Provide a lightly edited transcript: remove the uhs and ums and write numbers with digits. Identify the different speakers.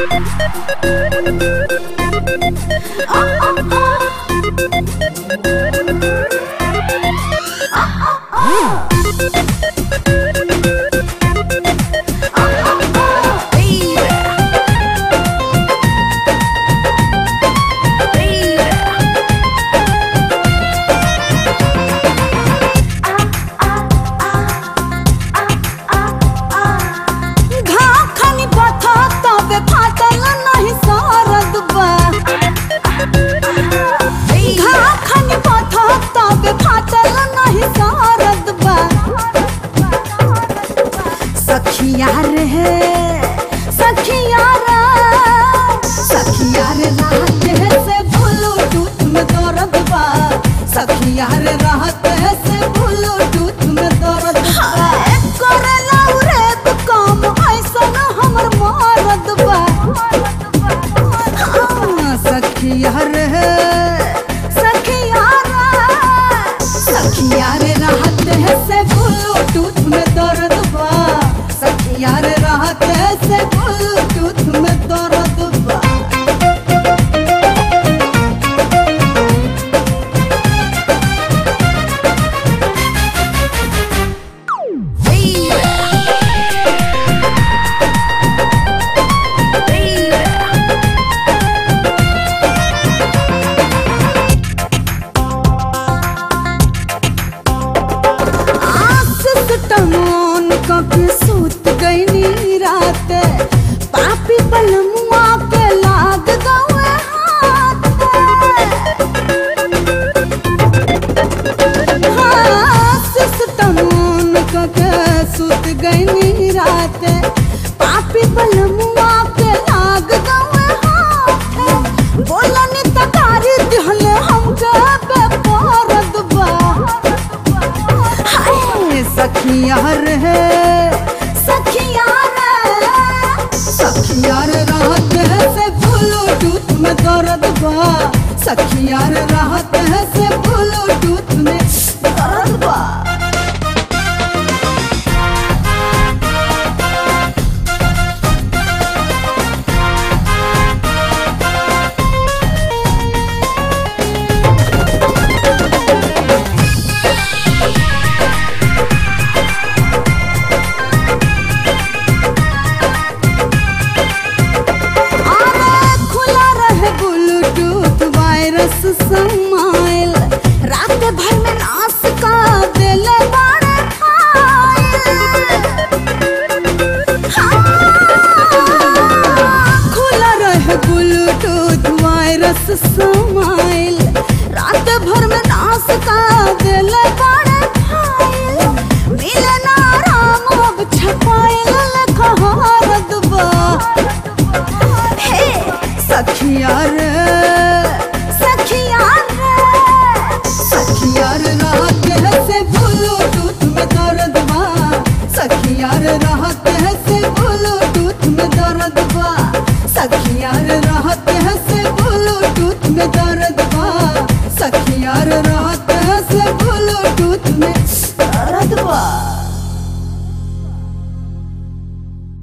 Speaker 1: सखिया रे सखिया रे रात से ब्लूटूथ में दर्द बा। सखिया रे रात से ब्लूटूथ में दर्द बा। करेला रे तो काम ऐसन हमर मरद बा। सखिया रे सखिया रे रात से ब्लूटूथ में दर्द बा। सखिया रे रात से ब्लूटूथ में दर्द बा। टमोन कभी सूत गई रात पापी बलमुआ के लाग गए हाथ। टमोन कभी सूत गई रात पापी बलमुआ के लाग गए हाथ। बोलनी तकारी दिहले हमके बेपरद बा। सखिया रे रात से ब्लूटूथ में दर्द बा। सखिया रे रात से ब्लूटूथ में दर्द बा। समाइल रात भर में नाश का दिल बड़ा खुला रहे ब्लूटूथ वायरस समाइल रात भर में नाश का दिल बड़ा मिलना राम अब छपाइल खहारद बा। हे सखिया रे रात से ब्लूटूथ में दर्द बा। सखिया रे रात से ब्लूटूथ में दर्द बा। सखिया